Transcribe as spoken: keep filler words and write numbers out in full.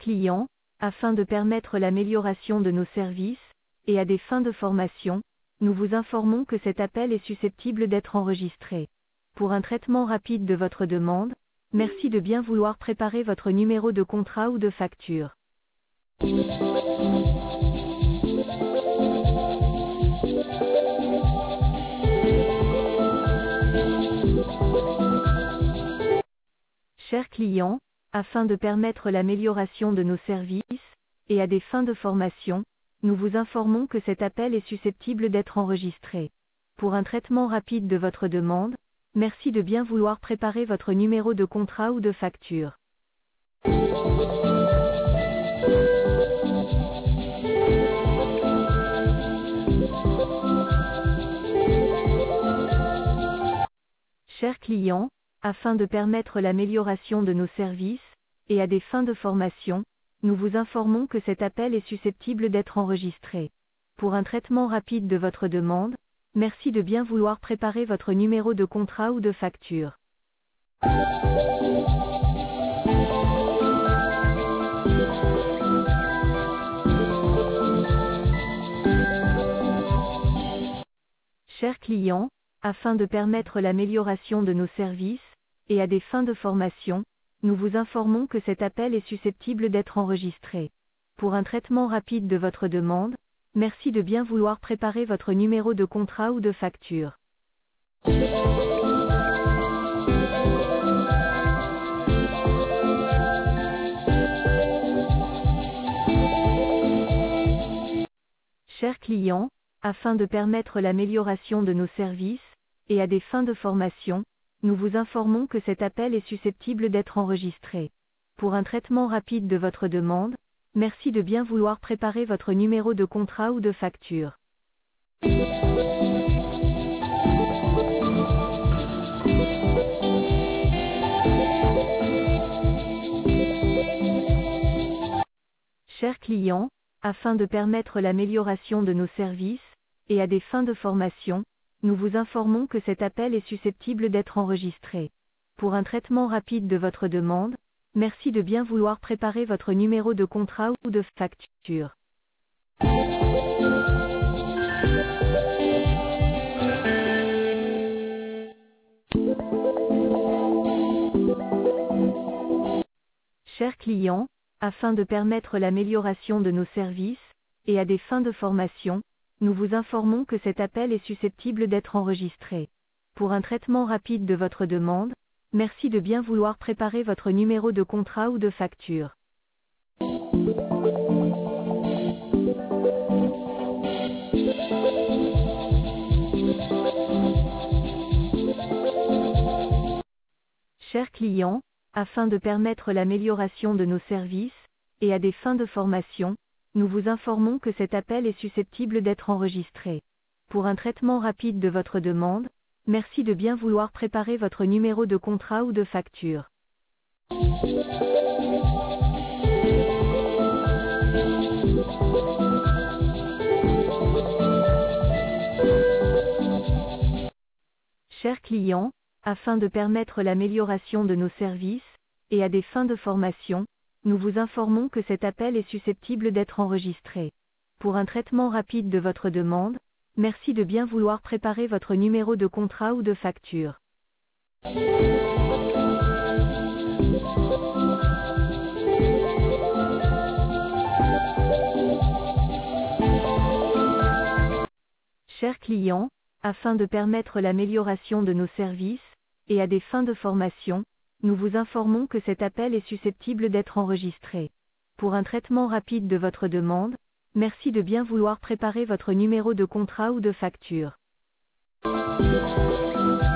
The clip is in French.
client, afin de permettre l'amélioration de nos services, et à des fins de formation, nous vous informons que cet appel est susceptible d'être enregistré. Pour un traitement rapide de votre demande, merci de bien vouloir préparer votre numéro de contrat ou de facture. Chers clients, afin de permettre l'amélioration de nos services, et à des fins de formation, nous vous informons que cet appel est susceptible d'être enregistré. Pour un traitement rapide de votre demande, merci de bien vouloir préparer votre numéro de contrat ou de facture. Chers clients, afin de permettre l'amélioration de nos services, et à des fins de formation, nous vous informons que cet appel est susceptible d'être enregistré. Pour un traitement rapide de votre demande, merci de bien vouloir préparer votre numéro de contrat ou de facture. Chers clients, afin de permettre l'amélioration de nos services, et à des fins de formation, nous vous informons que cet appel est susceptible d'être enregistré. Pour un traitement rapide de votre demande, merci de bien vouloir préparer votre numéro de contrat ou de facture. Chers clients, afin de permettre l'amélioration de nos services, et à des fins de formation, nous vous informons que cet appel est susceptible d'être enregistré. Pour un traitement rapide de votre demande, merci de bien vouloir préparer votre numéro de contrat ou de facture. Chers clients, afin de permettre l'amélioration de nos services, et à des fins de formation, nous vous informons que cet appel est susceptible d'être enregistré. Pour un traitement rapide de votre demande, merci de bien vouloir préparer votre numéro de contrat ou de facture. Chers clients, afin de permettre l'amélioration de nos services, et à des fins de formation, nous vous informons que cet appel est susceptible d'être enregistré. Pour un traitement rapide de votre demande, merci de bien vouloir préparer votre numéro de contrat ou de facture. Chers clients, afin de permettre l'amélioration de nos services, et à des fins de formation, nous vous informons que cet appel est susceptible d'être enregistré. Pour un traitement rapide de votre demande, merci de bien vouloir préparer votre numéro de contrat ou de facture. Chers clients, afin de permettre l'amélioration de nos services, et à des fins de formation, nous vous informons que cet appel est susceptible d'être enregistré. Pour un traitement rapide de votre demande, merci de bien vouloir préparer votre numéro de contrat ou de facture. Chers clients, afin de permettre l'amélioration de nos services, et à des fins de formation, nous vous informons que cet appel est susceptible d'être enregistré. Pour un traitement rapide de votre demande, merci de bien vouloir préparer votre numéro de contrat ou de facture.